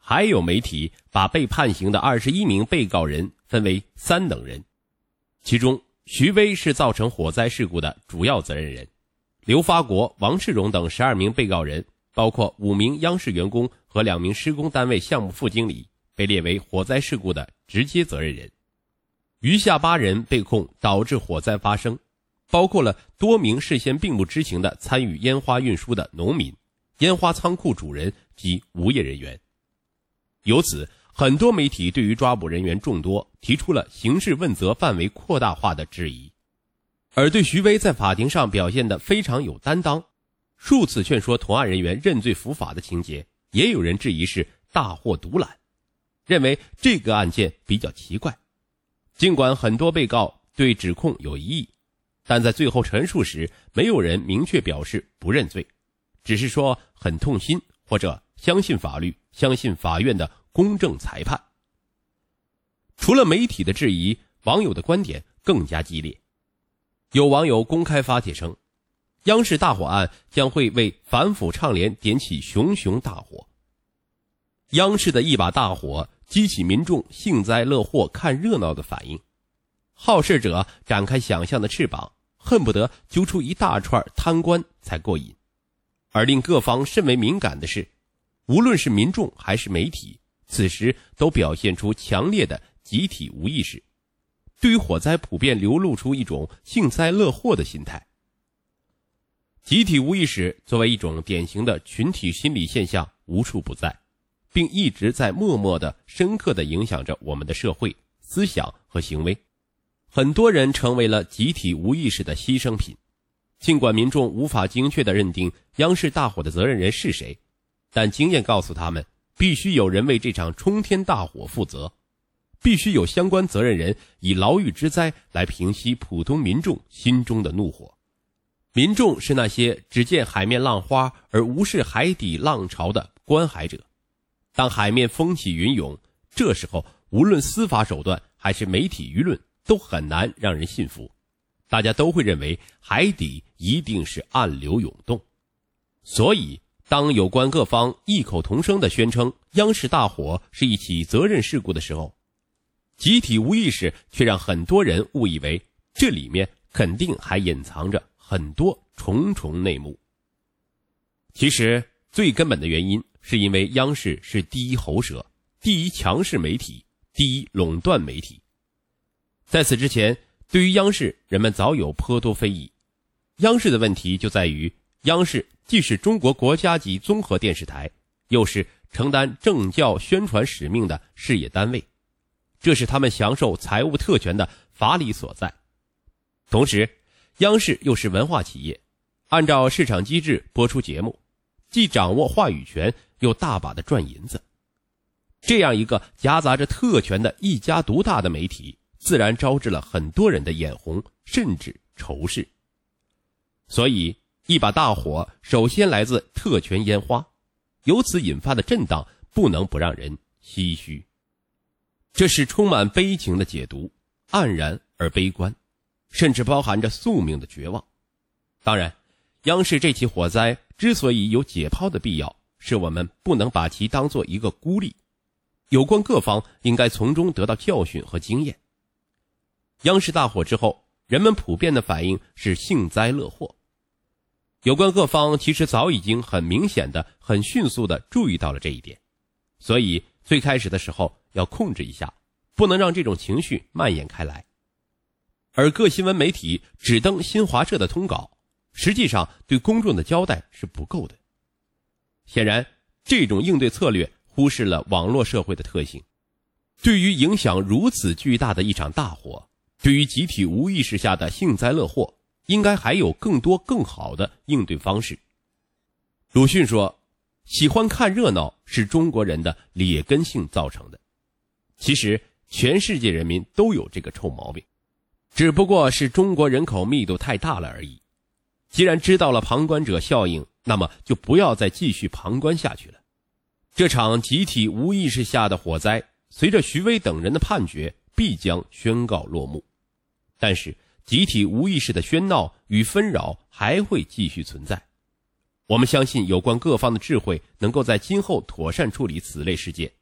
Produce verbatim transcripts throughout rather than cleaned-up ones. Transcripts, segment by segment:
还有媒体把被判刑的二十一名被告人分为三等人，其中徐威是造成火灾事故的主要责任人，刘发国、王世荣等十二名被告人，包括五名央视员工和两名施工单位项目副经理，被列为火灾事故的直接责任人。余下八人被控导致火灾发生，包括了多名事先并不知情的参与烟花运输的农民、烟花仓库主人及无业人员。由此，很多媒体对于抓捕人员众多提出了刑事问责范围扩大化的质疑，而对徐威在法庭上表现得非常有担当，数次劝说同案人员认罪伏法的情节，也有人质疑是大祸独揽，认为这个案件比较奇怪。尽管很多被告对指控有异议，但在最后陈述时，没有人明确表示不认罪，只是说很痛心或者相信法律，相信法院的公正裁判。除了媒体的质疑，网友的观点更加激烈。有网友公开发帖称，央视大火案将会为反腐倡廉点起熊熊大火。央视的一把大火激起民众幸灾乐祸看热闹的反应，好事者展开想象的翅膀，恨不得揪出一大串贪官才过瘾。而令各方甚为敏感的是，无论是民众还是媒体，此时都表现出强烈的集体无意识，对于火灾普遍流露出一种幸灾乐祸的心态。集体无意识作为一种典型的群体心理现象无处不在，并一直在默默地深刻地影响着我们的社会、思想和行为。很多人成为了集体无意识的牺牲品。尽管民众无法精确地认定央视大火的责任人是谁，但经验告诉他们，必须有人为这场冲天大火负责，必须有相关责任人以牢狱之灾来平息普通民众心中的怒火。民众是那些只见海面浪花而无视海底浪潮的观海者。当海面风起云涌，这时候无论司法手段还是媒体舆论都很难让人信服，大家都会认为海底一定是暗流涌动。所以当有关各方异口同声地宣称央视大火是一起责任事故的时候，集体无意识却让很多人误以为这里面肯定还隐藏着很多重重内幕。其实最根本的原因是因为央视是第一喉舌、第一强势媒体、第一垄断媒体。在此之前，对于央视人们早有颇多非议。央视的问题就在于，央视既是中国国家级综合电视台，又是承担政教宣传使命的事业单位，这是他们享受财务特权的法理所在。同时，央视又是文化企业，按照市场机制播出节目，既掌握话语权，又大把的赚银子。这样一个夹杂着特权的一家独大的媒体，自然招致了很多人的眼红，甚至仇视。所以一把大火首先来自特权烟花，由此引发的震荡不能不让人唏嘘。这是充满悲情的解读，黯然而悲观，甚至包含着宿命的绝望。当然，央视这起火灾之所以有解剖的必要，是我们不能把其当作一个孤立，有关各方应该从中得到教训和经验。央视大火之后，人们普遍的反应是幸灾乐祸。有关各方其实早已经很明显的、很迅速的注意到了这一点，所以最开始的时候要控制一下，不能让这种情绪蔓延开来。而各新闻媒体只登新华社的通稿，实际上对公众的交代是不够的。显然，这种应对策略忽视了网络社会的特性。对于影响如此巨大的一场大火，对于集体无意识下的幸灾乐祸，应该还有更多更好的应对方式。鲁迅说，喜欢看热闹是中国人的劣根性造成的。其实全世界人民都有这个臭毛病，只不过是中国人口密度太大了而已。既然知道了旁观者效应，那么就不要再继续旁观下去了。这场集体无意识下的火灾，随着徐威等人的判决必将宣告落幕。但是集体无意识的喧闹与纷扰还会继续存在。我们相信有关各方的智慧能够在今后妥善处理此类事件，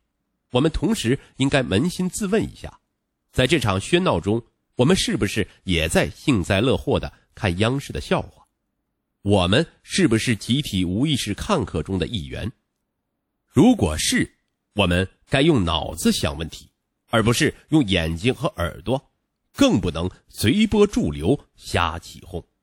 我们同时应该扪心自问一下，在这场喧闹中，我们是不是也在幸灾乐祸地看央视的笑话？我们是不是集体无意识看客中的一员？如果是，我们该用脑子想问题，而不是用眼睛和耳朵，更不能随波逐流瞎起哄。